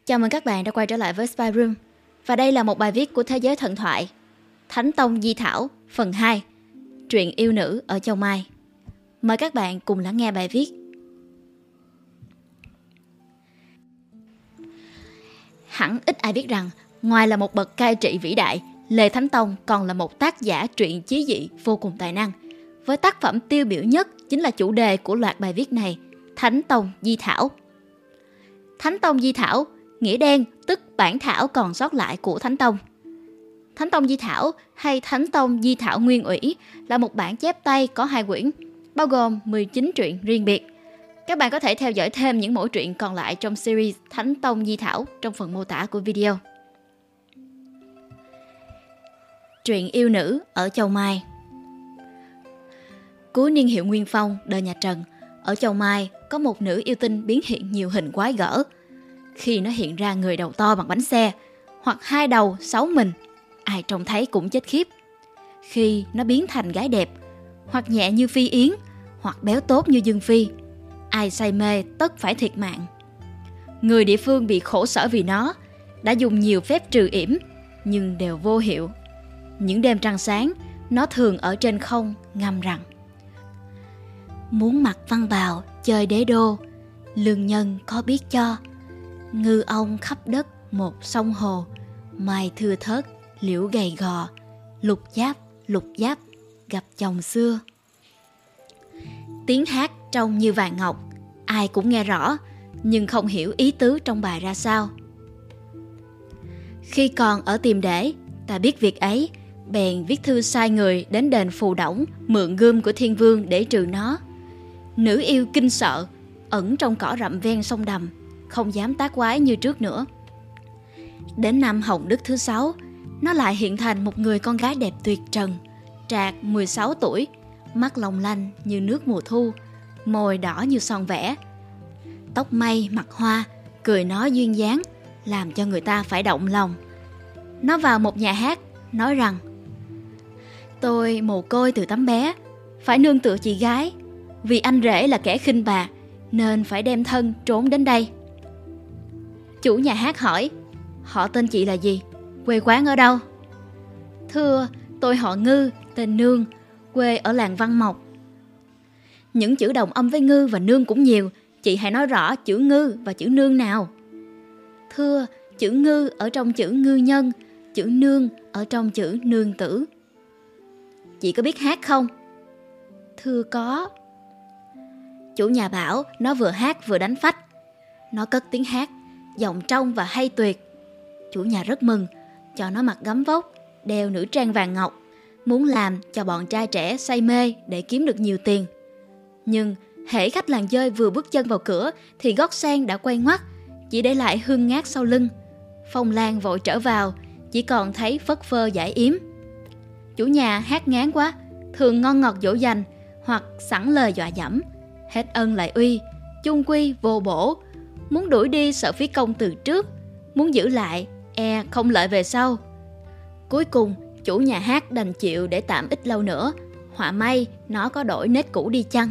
Chào mừng các bạn đã quay trở lại với Spy Room. Và đây là một bài viết của Thế giới thần thoại, Thánh Tông Di Thảo, phần 2, truyện yêu nữ ở Châu Mai. Mời các bạn cùng lắng nghe bài viết. Hẳn ít ai biết rằng, ngoài là một bậc cai trị vĩ đại, Lê Thánh Tông còn là một tác giả truyện chí dị vô cùng tài năng. Với tác phẩm tiêu biểu nhất chính là chủ đề của loạt bài viết này, Thánh Tông Di Thảo. Thánh Tông Di Thảo, nghĩa đen tức bản thảo còn sót lại của Thánh Tông. Thánh Tông Di Thảo hay Thánh Tông Di Thảo Nguyên Ủy là một bản chép tay có 2 quyển, bao gồm 19 truyện riêng biệt. Các bạn có thể theo dõi thêm những mẫu truyện còn lại trong series Thánh Tông Di Thảo trong phần mô tả của video. Truyện yêu nữ ở Châu Mai. Cuối niên hiệu Nguyên Phong, đời nhà Trần, ở Châu Mai có một nữ yêu tinh biến hiện nhiều hình quái gở. Khi nó hiện ra người đầu to bằng bánh xe, hoặc 2 đầu 6 mình, ai trông thấy cũng chết khiếp. Khi nó biến thành gái đẹp, hoặc nhẹ như Phi Yến, hoặc béo tốt như Dương Phi, ai say mê tất phải thiệt mạng. Người địa phương bị khổ sở vì nó, đã dùng nhiều phép trừ yểm, nhưng đều vô hiệu. Những đêm trăng sáng, nó thường ở trên không ngâm rằng: muốn mặc văn bào chơi đế đô, lương nhân có biết cho. Ngư ông khắp đất một sông hồ, mai thưa thớt liễu gầy gò. Lục giáp gặp chồng xưa. Tiếng hát trông như vàng ngọc, ai cũng nghe rõ, nhưng không hiểu ý tứ trong bài ra sao. Khi còn ở Tiềm Để, ta biết việc ấy, bèn viết thư sai người đến đền Phù Đổng mượn gươm của Thiên Vương để trừ nó. Nữ yêu kinh sợ, ẩn trong cỏ rậm ven sông Đầm, không dám tác quái như trước nữa. Đến năm Hồng Đức thứ 6, nó lại hiện thành một người con gái đẹp tuyệt trần, trạc 16 tuổi, mắt long lanh như nước mùa thu, môi đỏ như son vẽ, tóc mây mặt hoa, cười nói duyên dáng, làm cho người ta phải động lòng. Nó vào một nhà hát, nói rằng: tôi mồ côi từ tấm bé, phải nương tựa chị gái, vì anh rể là kẻ khinh bạc, nên phải đem thân trốn đến đây. Chủ nhà hát hỏi: họ tên chị là gì? Quê quán ở đâu? Thưa, tôi họ Ngư, tên Nương, quê ở làng Văn Mộc. Những chữ đồng âm với Ngư và Nương cũng nhiều, chị hãy nói rõ chữ Ngư và chữ Nương nào. Thưa, chữ Ngư ở trong chữ ngư nhân, chữ Nương ở trong chữ nương tử. Chị có biết hát không? Thưa có. Chủ nhà bảo nó vừa hát vừa đánh phách. Nó cất tiếng hát, giọng trong và hay tuyệt. Chủ nhà rất mừng, cho nó mặc gấm vóc, đeo nữ trang vàng ngọc, muốn làm cho bọn trai trẻ say mê để kiếm được nhiều tiền. Nhưng hễ khách làng chơi vừa bước chân vào cửa thì gót sen đã quay ngoắt, chỉ để lại hương ngát sau lưng. Phong Lan vội trở vào, chỉ còn thấy phất phơ giải yếm. Chủ nhà hát ngán quá, thường ngon ngọt dỗ dành, hoặc sẵn lời dọa dẫm. Hết ân lại uy, chung quy vô bổ. Muốn đuổi đi sợ phí công từ trước, muốn giữ lại e không lợi về sau. Cuối cùng chủ nhà hát đành chịu để tạm ít lâu nữa, họa may nó có đổi nết cũ đi chăng.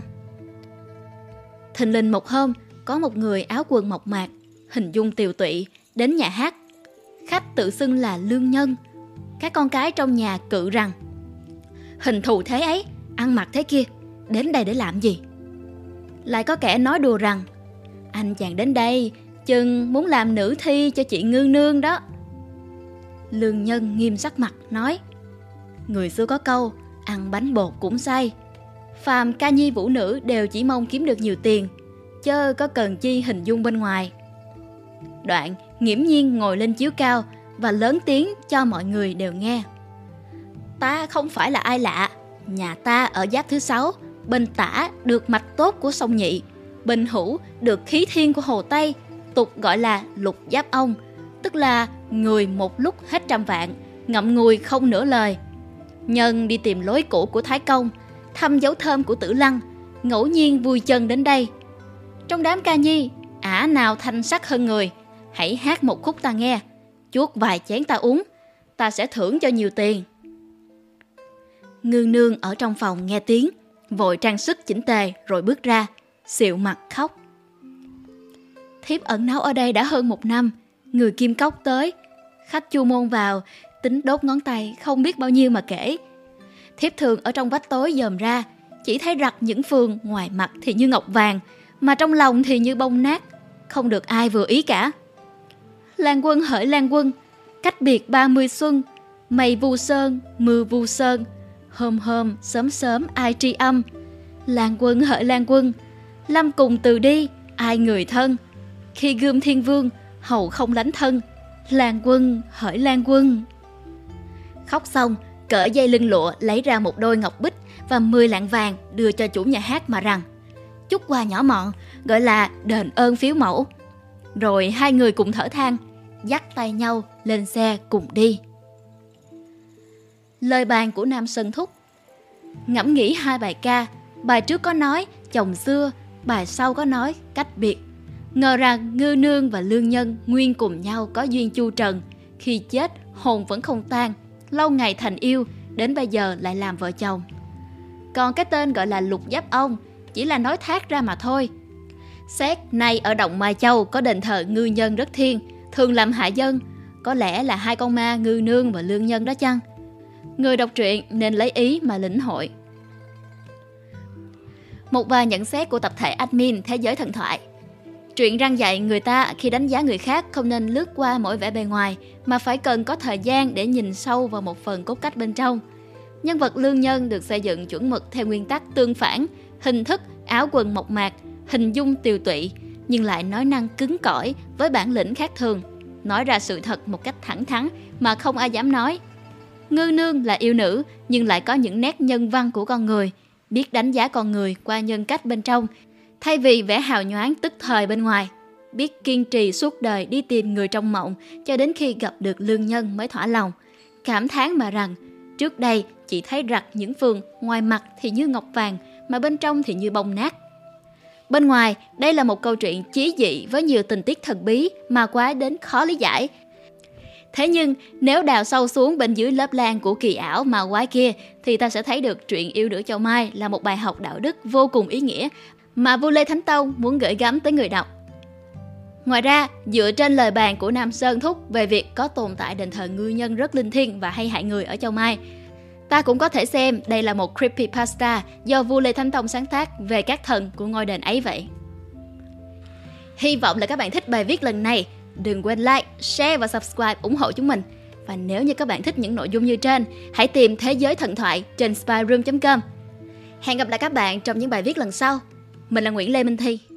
Thình lình một hôm, có một người áo quần mộc mạc, hình dung tiều tụy đến nhà hát. Khách tự xưng là lương nhân. Các con cái trong nhà cự rằng: hình thù thế ấy, ăn mặc thế kia, đến đây để làm gì? Lại có kẻ nói đùa rằng: anh chàng đến đây chừng muốn làm nữ thi cho chị Ngư Nương đó. Lương nhân nghiêm sắc mặt nói: người xưa có câu, ăn bánh bột cũng say. Phàm ca nhi vũ nữ đều chỉ mong kiếm được nhiều tiền, chớ có cần chi hình dung bên ngoài. Đoạn nghiễm nhiên ngồi lên chiếu cao và lớn tiếng cho mọi người đều nghe: ta không phải là ai lạ, nhà ta ở giáp thứ 6, bên tả được mạch tốt của sông Nhị, bên hữu được khí thiên của hồ Tây, tục gọi là lục giáp ông, tức là người một lúc hết trăm vạn, ngậm ngùi không nửa lời. Nhân đi tìm lối cũ của Thái Công, thăm dấu thơm của Tử Lăng, ngẫu nhiên vui chân đến đây. Trong đám ca nhi, ả nào thanh sắc hơn người, hãy hát một khúc ta nghe, chuốt vài chén ta uống, ta sẽ thưởng cho nhiều tiền. Ngư Nương ở trong phòng nghe tiếng, vội trang sức chỉnh tề rồi bước ra, xịu mặt khóc. Thiếp ẩn náu ở đây đã hơn 1 năm, người kim cốc tới. Khách chu môn vào, tính đốt ngón tay không biết bao nhiêu mà kể. Thiếp thường ở trong vách tối dòm ra, chỉ thấy rặt những phường, ngoài mặt thì như ngọc vàng, mà trong lòng thì như bông nát, không được ai vừa ý cả. Lan Quân hỡi Lan Quân, cách biệt 30 xuân, mây vu sơn, mưa vu sơn, hôm hôm, sớm sớm ai tri âm. Lan Quân hỡi Lan Quân, lâm cùng từ đi, ai người thân, khi gươm thiên vương, hầu không lánh thân. Lan Quân hỡi Lan Quân. Khóc xong, cởi dây lưng lụa lấy ra một đôi ngọc bích và 10 lạng vàng đưa cho chủ nhà hát mà rằng: chút quà nhỏ mọn, gọi là đền ơn phiếu mẫu. Rồi hai người cùng thở than, dắt tay nhau lên xe cùng đi. Lời bàn của Nam Sơn Thúc. Ngẫm nghĩ hai bài ca, bài trước có nói chồng xưa, bài sau có nói cách biệt. Ngờ rằng Ngư Nương và Lương Nhân nguyên cùng nhau có duyên chu trần, khi chết hồn vẫn không tan, lâu ngày thành yêu, đến bây giờ lại làm vợ chồng. Còn cái tên gọi là Lục Giáp Ông chỉ là nói thác ra mà thôi. Xét nay ở Động Mai Châu có đền thờ Ngư Nhân rất thiên, thường làm hại dân, có lẽ là hai con ma Ngư Nương và Lương Nhân đó chăng? Người đọc truyện nên lấy ý mà lĩnh hội. Một vài nhận xét của tập thể admin Thế Giới Thần Thoại. Truyện răn dạy người ta khi đánh giá người khác không nên lướt qua mỗi vẻ bề ngoài, mà phải cần có thời gian để nhìn sâu vào một phần cốt cách bên trong. Nhân vật Lương Nhân được xây dựng chuẩn mực theo nguyên tắc tương phản, hình thức áo quần mộc mạc, hình dung tiều tụy, nhưng lại nói năng cứng cỏi với bản lĩnh khác thường, nói ra sự thật một cách thẳng thắn mà không ai dám nói. Ngư Nương là yêu nữ nhưng lại có những nét nhân văn của con người, biết đánh giá con người qua nhân cách bên trong, thay vì vẻ hào nhoáng tức thời bên ngoài, biết kiên trì suốt đời đi tìm người trong mộng cho đến khi gặp được Lương Nhân mới thỏa lòng. Cảm thán mà rằng, trước đây chỉ thấy rặt những phường, ngoài mặt thì như ngọc vàng, mà bên trong thì như bông nát. Bên ngoài, đây là một câu chuyện chí dị với nhiều tình tiết thần bí mà quá đến khó lý giải. Thế nhưng, nếu đào sâu xuống bên dưới lớp lan của kỳ ảo mà quái kia, thì ta sẽ thấy được truyện Yêu Nữ Châu Mai là một bài học đạo đức vô cùng ý nghĩa mà vua Lê Thánh Tông muốn gửi gắm tới người đọc. Ngoài ra, dựa trên lời bàn của Nam Sơn Thúc về việc có tồn tại đền thờ Ngư Nhân rất linh thiêng và hay hại người ở Châu Mai, ta cũng có thể xem đây là một creepypasta do vua Lê Thánh Tông sáng tác về các thần của ngôi đền ấy vậy. Hy vọng là các bạn thích bài viết lần này. Đừng quên like, share và subscribe ủng hộ chúng mình. Và nếu như các bạn thích những nội dung như trên, hãy tìm Thế Giới Thần Thoại trên spyroom.com. Hẹn gặp lại các bạn trong những bài viết lần sau. Mình là Nguyễn Lê Minh Thi.